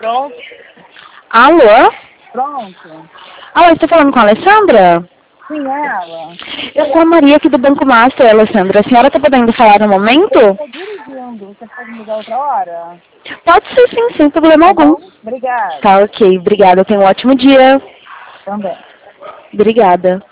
Pronto? Alô? Pronto. Alô, estou falando com a Alessandra? Sim, ela. Eu sou a Maria aqui do Banco Master, Alessandra. A senhora está podendo falar no momento? Estou dirigindo. Você pode me ligar outra hora? Pode ser sim, sem problema Tá algum. bom? Obrigada. Tá ok, obrigada. Tenha um ótimo dia. Também. Obrigada.